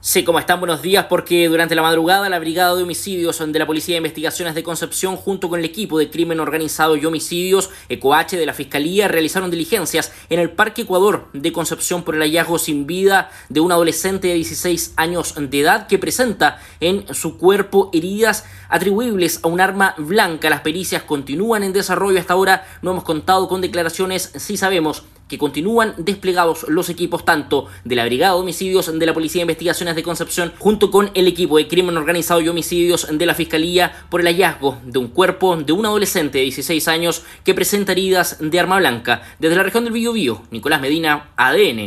Sí, ¿cómo están? Buenos días, porque durante la madrugada la Brigada de Homicidios de la Policía de Investigaciones de Concepción, junto con el equipo de Crimen Organizado y Homicidios, ECOH de la Fiscalía, realizaron diligencias en el Parque Ecuador de Concepción por el hallazgo sin vida de un adolescente de 16 años de edad que presenta en su cuerpo heridas atribuibles a un arma blanca. Las pericias continúan en desarrollo. Hasta ahora no hemos contado con declaraciones. Sí sabemos que continúan desplegados los equipos tanto de la Brigada de Homicidios de la Policía de Investigaciones de Concepción junto con el equipo de Crimen Organizado y Homicidios de la Fiscalía por el hallazgo de un cuerpo de un adolescente de 16 años que presenta heridas de arma blanca. Desde la región del Biobío, Nicolás Medina, ADN.